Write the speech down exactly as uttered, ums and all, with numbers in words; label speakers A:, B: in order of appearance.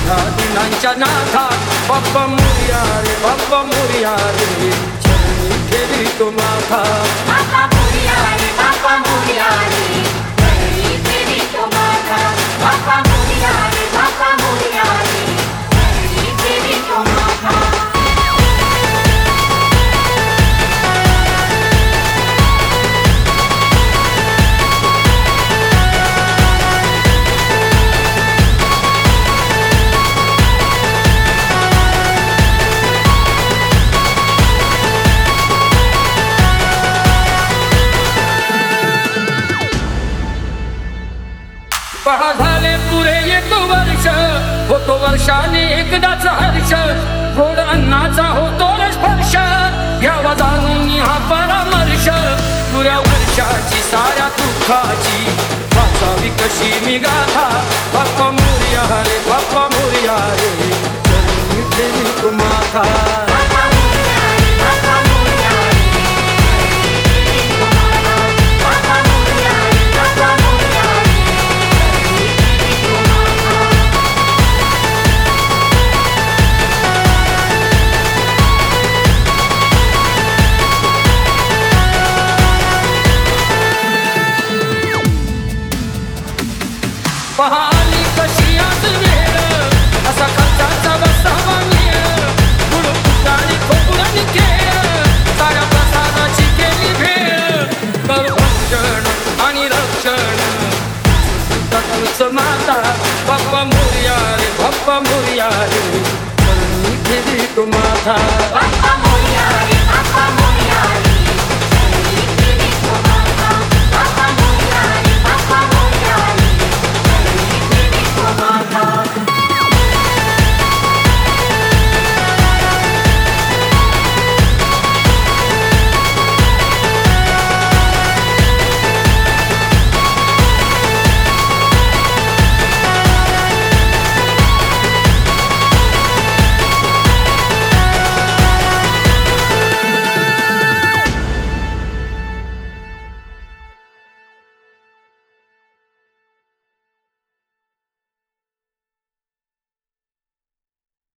A: माझ्या दिनांच्या नाथा बाप्पा मोरया रे बाप्पा मोरया रे चरणी ठेवी तो माथा
B: बाप्पा मोरया रे बाप्पा मोरया रे चरणी ठेवी तो माथा बाप्पा मोरया रे बाप्पा मोरया रे चरणी ठेवी तो माथा
A: पहा झाले पुरे एक वर्ष होतो वर्षाने एकदाच हर्ष गोड अन्नाचा होतो न स्पर्श घ्यावा जाणून हा परामर्श पुऱ्या वर्षाची साऱ्या दुःखाची वाचावी कशी मी गाथा बाप्पा मोरया रे बाप्पा मोरया रे चरणी ठेवी तो माथा पहाली कशी आज वेळ असा खर्चाचा बसावा मेळ गुरु पुतानी खोपुरानी खेळ साऱ्या प्रसादाची केली भेळ करभक्षण आणि रक्षण तत्वच माता बाप्पा मोरया रे बाप्पा मोरया रे चरणी ठेवी तो माथा